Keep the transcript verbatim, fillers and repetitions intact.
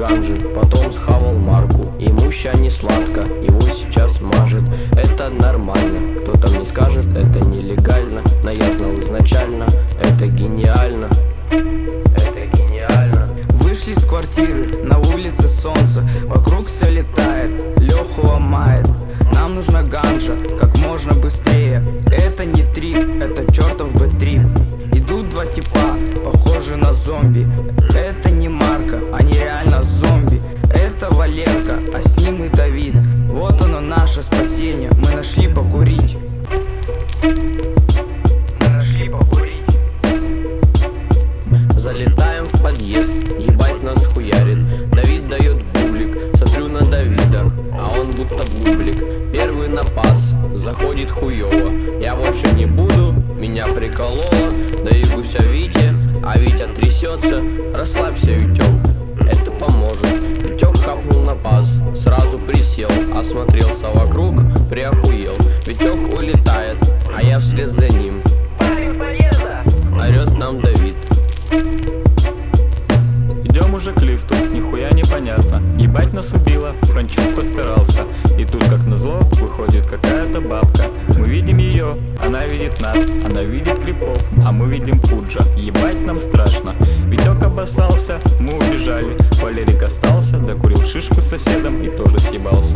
ганжи, потом схавал марку. Ему ща не сладко, его сейчас мажет. Это нормально, кто-то мне скажет, это нелегально. Но я знал изначально, это гениально. Это гениально. Вышли с квартиры, на улице солнце, вокруг все летает, Леху ломает. Нам нужна ганжа, как можно быстрее. Это не трип, это чертов бэт-трип. Идут два типа, похожи на зомби. Это не Марка, они реально зомби. Это Валерка, а с ним и Давид. Вот оно наше спасение, мы нашли покурить. Мы нашли покурить. Залетаем в подъезд, ебать нас хуярит. Давид дает бублик, смотрю на Давида, а он будто бублик. Первый на пас, заходит хуёво. Я вообще не буду, меня прикололо. Да и гуся Вите, а Витя трясется. Расслабься, Витёк, это поможет. Витёк хапнул на пас, сразу присел, осмотрелся вокруг, приохуел. Витёк улетает, а я вслед за ним. Орёт нам Давид. Идем уже к лифту, нихуя непонятно. Ебать нас убило, Франчук постарался. И тут как назло выходит какая-то бабка. Мы видим ее, она видит нас. Она видит крипов, а мы видим Пуджа. Ебать нам страшно. Витек обоссался, мы убежали. Валерик остался, докурил шишку с соседом и тоже съебался.